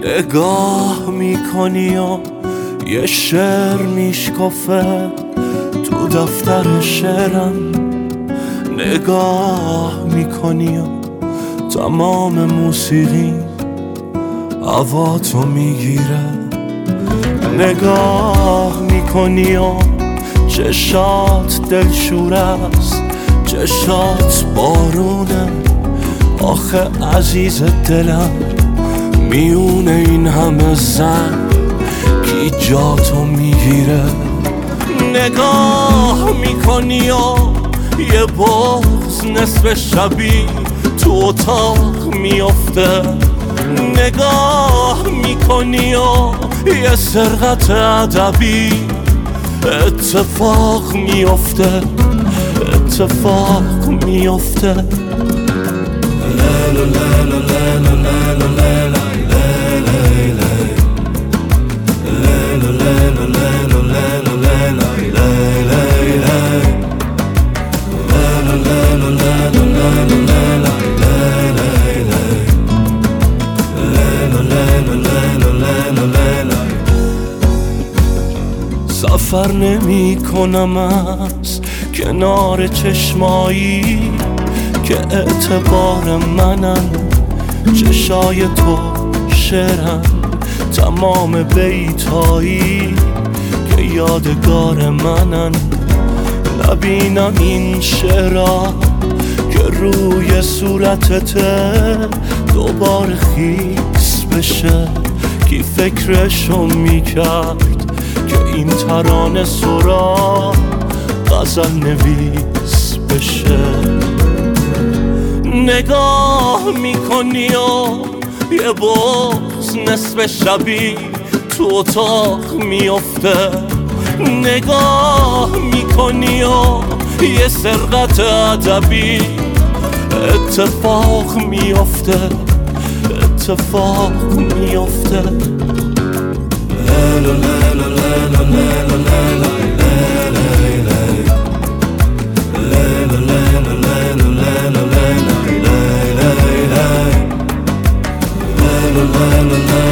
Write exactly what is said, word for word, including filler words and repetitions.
نگاه میکنی و یه شعر میشکافه تو دفتر شعرم. نگاه میکنی و تمام موسیقی هواتو میگیره. نگاه میکنی و چشات دلشور است، چشات بارونه. آخه عزیز دلم میونه این همه زن کی جاتو میگیره. نگاه میکنی و یه بغض نصف شبی تو اتاق میافته. نگاه میکنی و یه سرقت ادبی اتفاق میافته، اتفاق میافته. لیلا لیلا لیلا لیلا لیلا لیلا لیلا لیلا لیلا لیلا سفر نمی کنم از کنار چشمایی که اعتبار منن. چشای تو شعرن تمام بیتایی که یادگار منن. نبینم این شعرها که روی صورتته دوباره خیس بشه. کی فکرشو میکرد که این ترانه سرا غزل نویس بشه. نگاه میکنی و یه بغض نصف شبی تو اتاق میافته. نگاه میکنی و یه سرقت ادبی اتفاق میافته، اتفاق میافته. لیلا لیلا لیلا لیلا لیلا la la la